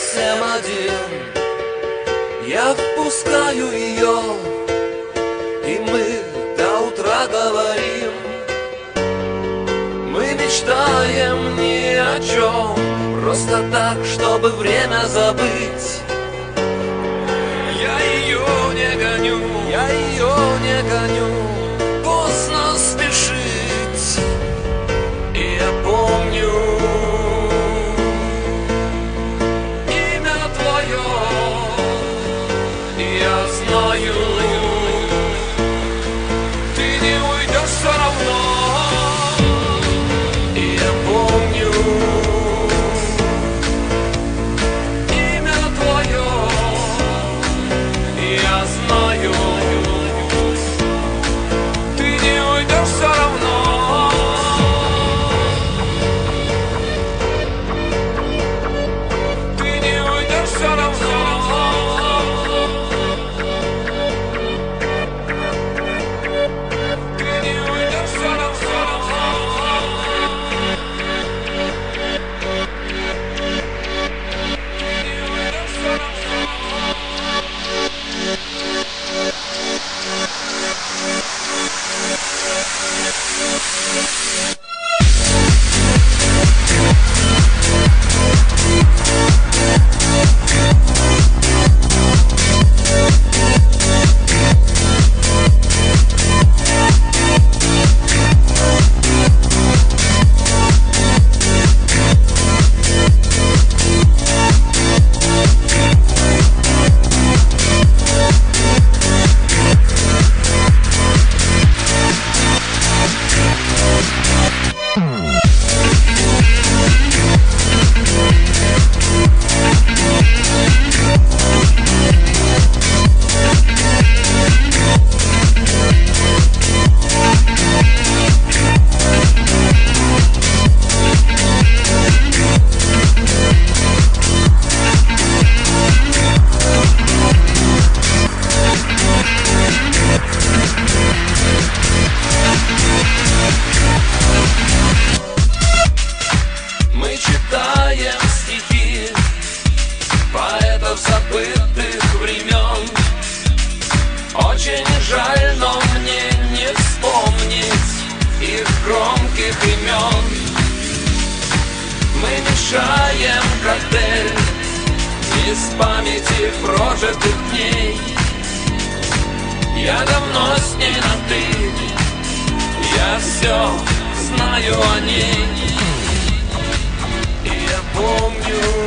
совсем один. Я впускаю ее, и мы до утра говорим. Мы мечтаем ни о чем, просто так, чтобы время забыть. Я ее не гоню, я ее не гоню, поздно спешить. И я помню имя твое, и я знаю, ты не уйдешь все равно. И я помню имя твое, и я знаю, ты не уйдешь все равно. Ты не уйдешь все равно. Ты не уйдешь все равно. Мы читаем стихи поэтов забытых времен. Очень жаль, но мне не вспомнить их громких имен. Мы мешаем коктейль из памяти прожитых дней. Я давно с ней на «ты», я все знаю о ней. И я помню